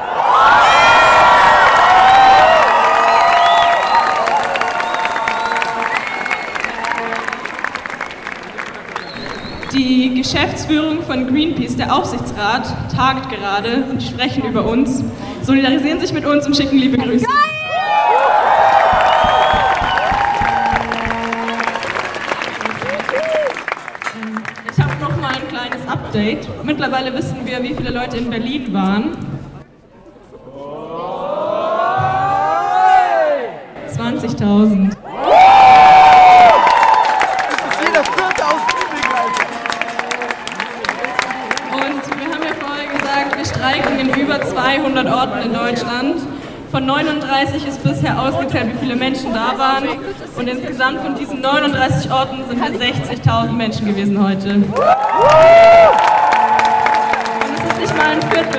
Die Geschäftsführung von Greenpeace, der Aufsichtsrat, tagt gerade und die sprechen über uns, solidarisieren sich mit uns und schicken liebe Grüße. Ich habe noch mal ein kleines Update. Mittlerweile wissen wir, wie viele Leute in Berlin waren. zwanzigtausend. Wir streiken in über zweihundert Orten in Deutschland. Von neununddreißig ist bisher ausgezählt, wie viele Menschen da waren. Und insgesamt von diesen neununddreißig Orten sind wir sechzigtausend Menschen gewesen heute. Und es ist nicht mal ein Viertel.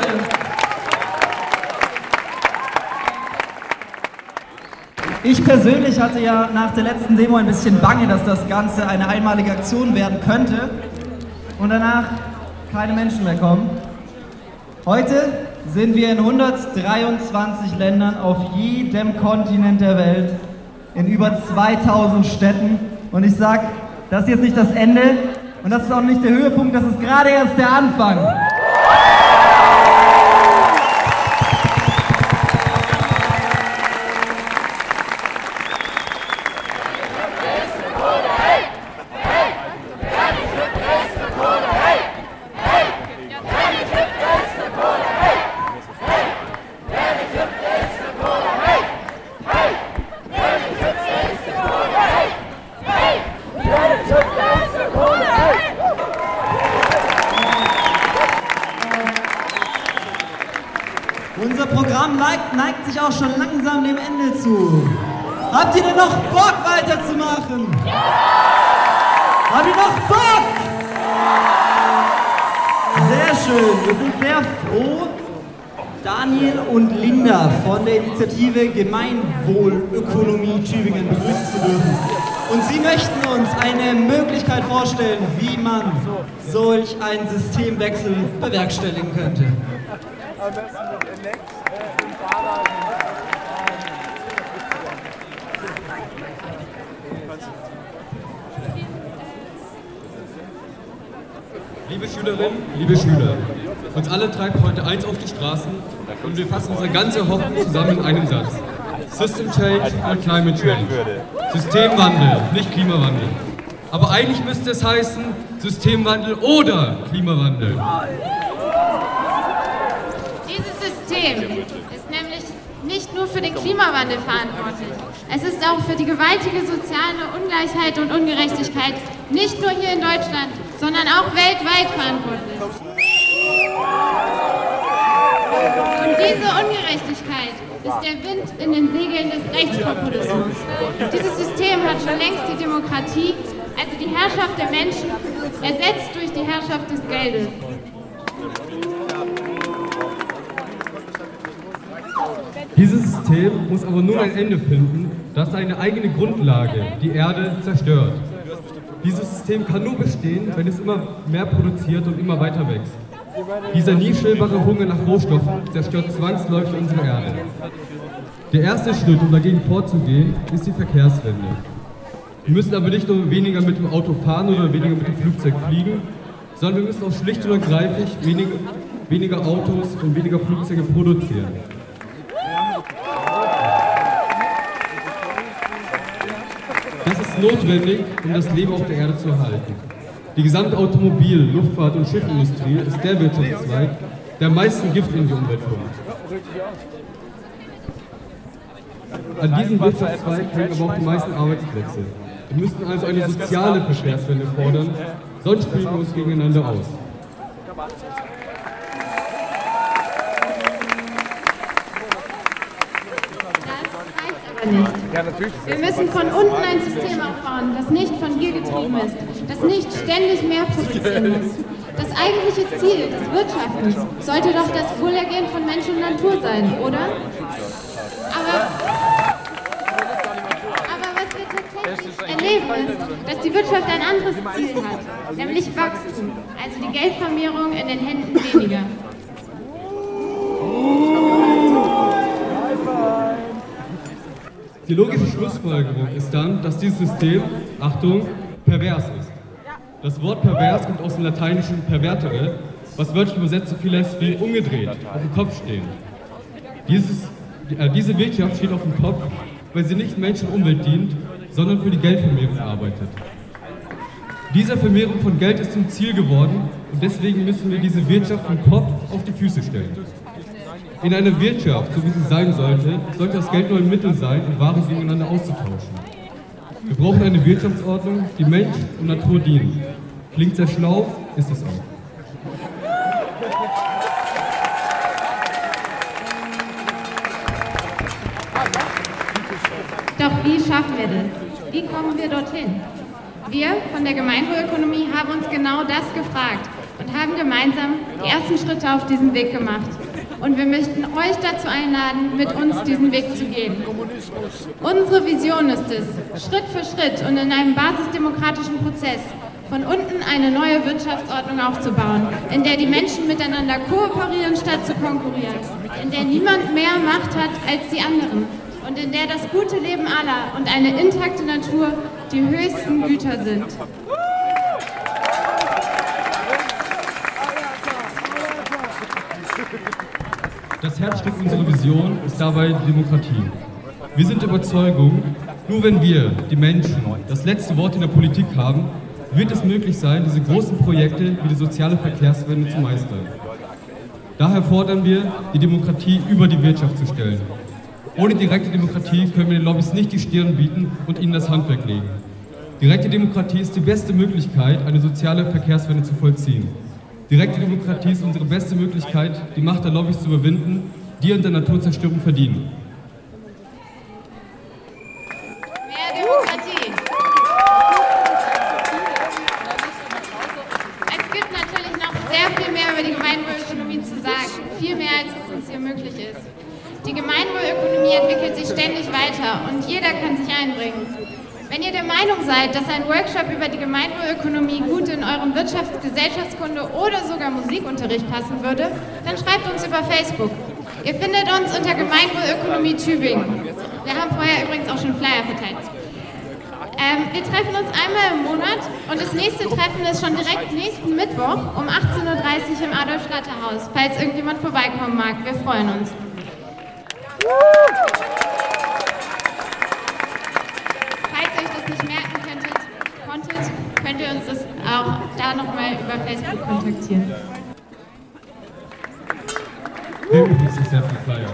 Ich persönlich hatte ja nach der letzten Demo ein bisschen Bange, dass das Ganze eine einmalige Aktion werden könnte und danach keine Menschen mehr kommen. Heute sind wir in hundertdreiundzwanzig Ländern auf jedem Kontinent der Welt, in über zweitausend Städten. Und ich sag, das ist jetzt nicht das Ende und das ist auch nicht der Höhepunkt, das ist gerade erst der Anfang. Unser Programm neigt, neigt sich auch schon langsam dem Ende zu. Habt ihr denn noch Bock weiterzumachen? Ja! Habt ihr noch Bock? Sehr schön, wir sind sehr froh, Daniel und Linda von der Initiative Gemeinwohlökonomie Tübingen begrüßen zu dürfen. Und sie möchten uns eine Möglichkeit vorstellen, wie man solch einen Systemwechsel bewerkstelligen könnte.
Liebe Schülerinnen, liebe Schüler, uns alle treibt heute eins auf die Straßen und wir fassen unsere ganze Hoffnung zusammen in einem Satz. System Change und Climate Change. Systemwandel, nicht Klimawandel. Aber eigentlich müsste es heißen Systemwandel oder Klimawandel.
Dieses System ist nämlich nicht nur für den Klimawandel verantwortlich. Es ist auch für die gewaltige soziale Ungleichheit und Ungerechtigkeit nicht nur hier in Deutschland, sondern auch weltweit verantwortlich. Und diese Ungerechtigkeit ist der Wind in den Segeln des Rechtspopulismus. Dieses System hat schon längst die Demokratie, also die Herrschaft der Menschen, ersetzt durch die Herrschaft des Geldes.
Dieses System muss aber nun ein Ende finden, das seine eigene Grundlage, die Erde, zerstört. Dieses System kann nur bestehen, wenn es immer mehr produziert und immer weiter wächst. Dieser nie stillbare Hunger nach Rohstoffen zerstört zwangsläufig unsere Erde. Der erste Schritt, um dagegen vorzugehen, ist die Verkehrswende. Wir müssen aber nicht nur weniger mit dem Auto fahren oder weniger mit dem Flugzeug fliegen, sondern wir müssen auch schlicht und ergreifend weniger, weniger Autos und weniger Flugzeuge produzieren. Das ist notwendig, um das Leben auf der Erde zu erhalten. Die gesamte Automobil-, Luftfahrt- und Schiffindustrie ist der Wirtschaftszweig, der am meisten Gift in die Umwelt pumpt. An diesem Wirtschaftszweig hängen aber auch die meisten Arbeitsplätze. Wir müssten also eine soziale Verkehrswende fordern, sonst spielen wir uns gegeneinander aus.
Nicht. Wir müssen von unten ein System aufbauen, das nicht von Gier getrieben ist, das nicht ständig mehr produzieren muss. Das eigentliche Ziel des Wirtschaftens sollte doch das Wohlergehen von Mensch und Natur sein, oder? Aber, aber was wir tatsächlich erleben ist, dass die Wirtschaft ein anderes Ziel hat, nämlich Wachstum, also die Geldvermehrung in den Händen weniger.
Die logische Schlussfolgerung ist dann, dass dieses System, Achtung, pervers ist. Das Wort pervers kommt aus dem Lateinischen pervertere, was wörtlich übersetzt so viel heißt wie umgedreht, auf dem Kopf stehen. Dieses, äh, diese Wirtschaft steht auf dem Kopf, weil sie nicht Menschen und Umwelt dient, sondern für die Geldvermehrung arbeitet. Diese Vermehrung von Geld ist zum Ziel geworden und deswegen müssen wir diese Wirtschaft vom Kopf auf die Füße stellen. In einer Wirtschaft, so wie sie sein sollte, sollte das Geld nur ein Mittel sein, um Waren gegeneinander auszutauschen. Wir brauchen eine Wirtschaftsordnung, die Mensch und Natur dient. Klingt sehr schlau, ist es auch.
Doch wie schaffen wir das? Wie kommen wir dorthin? Wir von der Gemeinwohlökonomie haben uns genau das gefragt und haben gemeinsam die ersten Schritte auf diesem Weg gemacht. Und wir möchten euch dazu einladen, mit uns diesen Weg zu gehen. Unsere Vision ist es, Schritt für Schritt und in einem basisdemokratischen Prozess von unten eine neue Wirtschaftsordnung aufzubauen, in der die Menschen miteinander kooperieren statt zu konkurrieren, in der niemand mehr Macht hat als die anderen und in der das gute Leben aller und eine intakte Natur die höchsten Güter sind.
Das Herzstück unserer Vision ist dabei die Demokratie. Wir sind der Überzeugung, nur wenn wir, die Menschen, das letzte Wort in der Politik haben, wird es möglich sein, diese großen Projekte wie die soziale Verkehrswende zu meistern. Daher fordern wir, die Demokratie über die Wirtschaft zu stellen. Ohne direkte Demokratie können wir den Lobbys nicht die Stirn bieten und ihnen das Handwerk legen. Direkte Demokratie ist die beste Möglichkeit, eine soziale Verkehrswende zu vollziehen. Direkte Demokratie ist unsere beste Möglichkeit, die Macht der Lobbys zu überwinden, die an der Naturzerstörung verdienen.
Mehr Demokratie. Es gibt natürlich noch sehr viel mehr über die Gemeinwohlökonomie zu sagen. Viel mehr, als es uns hier möglich ist. Die Gemeinwohlökonomie entwickelt sich ständig weiter und jeder kann sich einbringen. Wenn ihr der Meinung seid, dass ein Workshop über die Gemeinwohlökonomie gut in euren Wirtschafts-, Gesellschaftskunde oder sogar Musikunterricht passen würde, dann schreibt uns über Facebook. Ihr findet uns unter Gemeinwohlökonomie Tübingen. Wir haben vorher übrigens auch schon Flyer verteilt. Ähm, wir treffen uns einmal im Monat und das nächste Treffen ist schon direkt nächsten Mittwoch um achtzehn Uhr dreißig im Adolf-Schlatter-Haus, falls irgendjemand vorbeikommen mag. Wir freuen uns. Falls ihr euch das nicht merken könntet, konntet, könnt ihr uns das auch da nochmal über Facebook kontaktieren.
Übrigens ist sehr viel Flyer.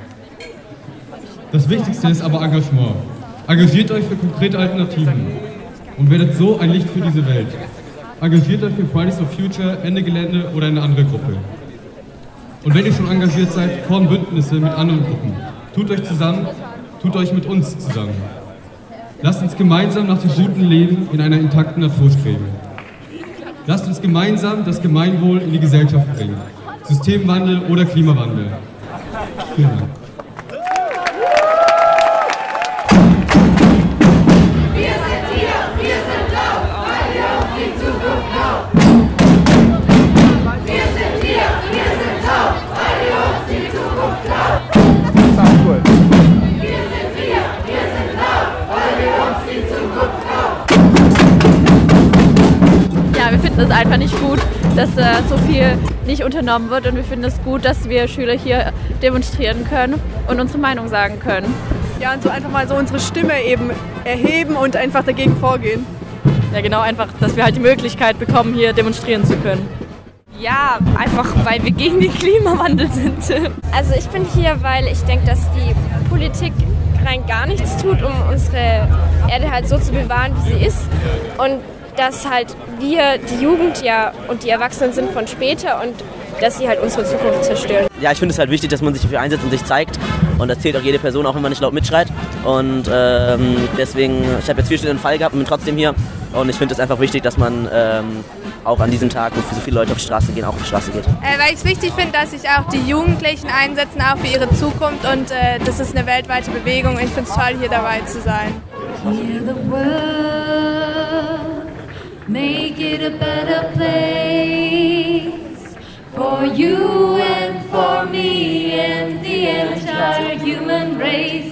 Das Wichtigste ist aber Engagement. Engagiert euch für konkrete Alternativen und werdet so ein Licht für diese Welt. Engagiert euch für Fridays for Future, Ende Gelände oder eine andere Gruppe. Und wenn ihr schon engagiert seid, formt Bündnisse mit anderen Gruppen. Tut euch zusammen, tut euch mit uns zusammen. Lasst uns gemeinsam nach dem guten Leben in einer intakten Natur streben. Lasst uns gemeinsam das Gemeinwohl in die Gesellschaft bringen. Systemwandel oder Klimawandel. Vielen Dank.
Wir finden es einfach nicht gut, dass äh, so viel nicht unternommen wird und wir finden es gut, dass wir Schüler hier demonstrieren können und unsere Meinung sagen können.
Ja, und so einfach mal so unsere Stimme eben erheben und einfach dagegen vorgehen.
Ja genau, einfach, dass wir halt die Möglichkeit bekommen, hier demonstrieren zu können.
Ja, einfach weil wir gegen den Klimawandel sind.
Also ich bin hier, weil ich denke, dass die Politik rein gar nichts tut, um unsere Erde halt so zu bewahren, wie sie ist. Und dass halt wir, die Jugend ja und die Erwachsenen sind von später und dass sie halt unsere Zukunft zerstören.
Ja, ich finde es halt wichtig, dass man sich dafür einsetzt und sich zeigt. Und das zählt auch jede Person, auch wenn man nicht laut mitschreit. Und ähm, deswegen, ich habe jetzt vier Stunden einen Fall gehabt und bin trotzdem hier. Und ich finde es einfach wichtig, dass man ähm, auch an diesem Tag, wo so viele Leute auf die Straße gehen, auch auf die Straße geht.
Äh, weil ich es wichtig finde, dass sich auch die Jugendlichen einsetzen, auch für ihre Zukunft. Und äh, das ist eine weltweite Bewegung. Und ich finde es toll, hier dabei zu sein.
Hear the world, make it a better place for you and for me and the entire human race.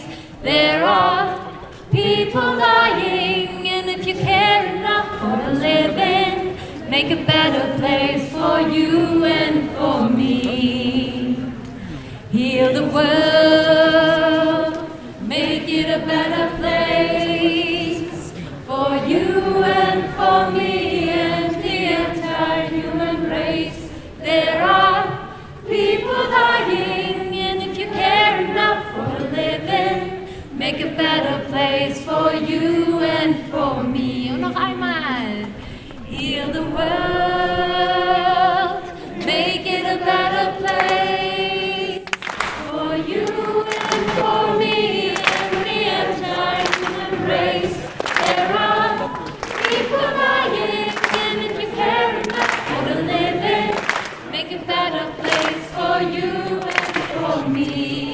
There are people dying, and if you care enough for the living, make a better place for you and for me. Heal the world, make it a better place for you and for me and the entire human race. There are people dying, and if you care enough for the living, make a better place for you and for me. Und noch einmal. Heal the world, make it a better place for you and for me and the entire human race. There are people dying, and if you care enough for the living, make a better place for you and for me.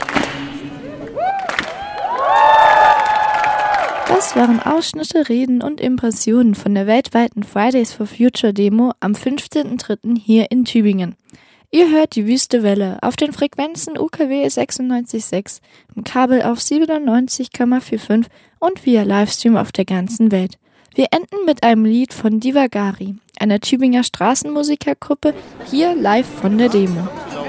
Das waren Ausschnitte, Reden und Impressionen von der weltweiten Fridays for Future Demo am fünfzehnten dritten hier in Tübingen. Ihr hört die Wüste Welle auf den Frequenzen U K W sechsundneunzig Komma sechs, im Kabel auf siebenundneunzig Komma fünfundvierzig und via Livestream auf der ganzen Welt. Wir enden mit einem Lied von Divagari, einer Tübinger Straßenmusikergruppe, hier live von der Demo.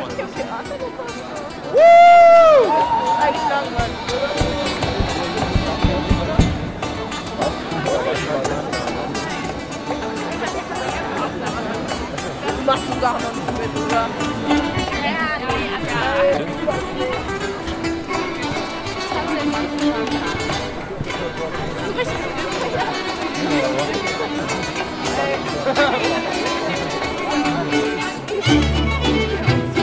Du machst die Sachen noch nicht mit, oder?
Ja.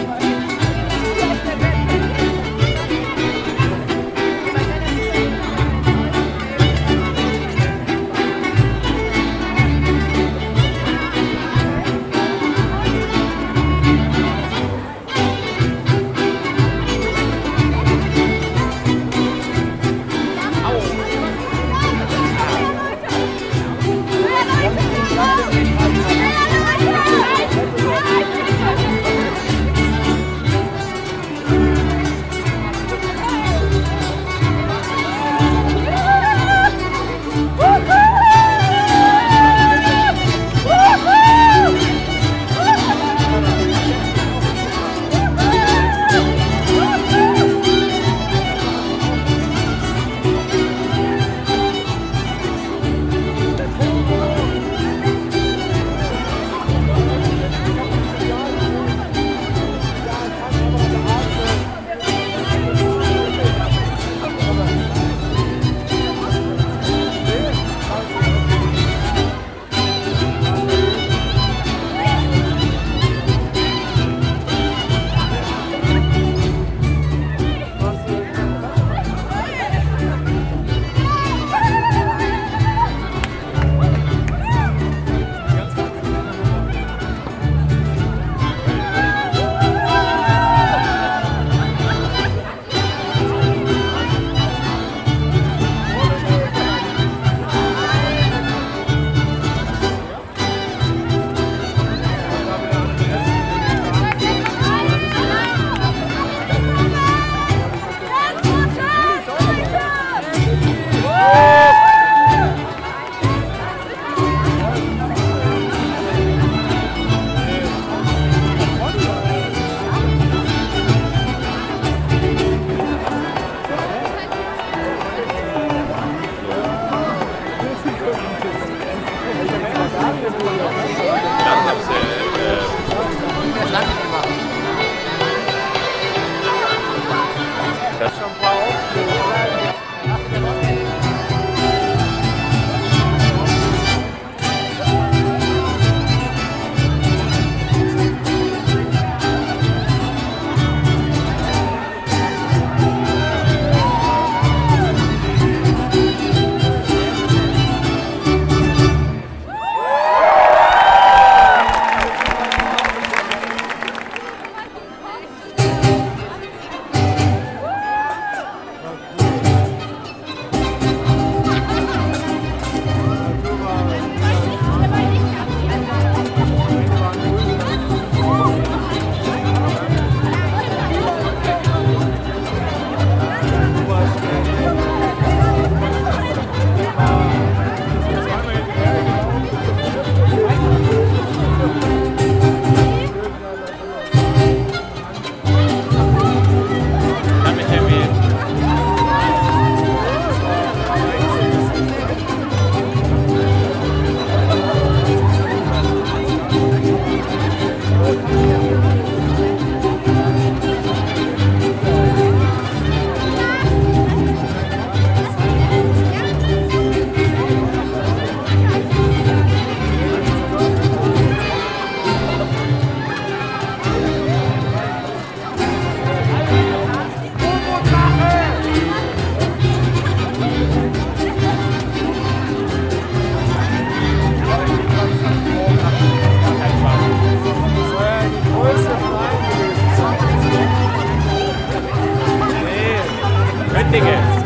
Dinge.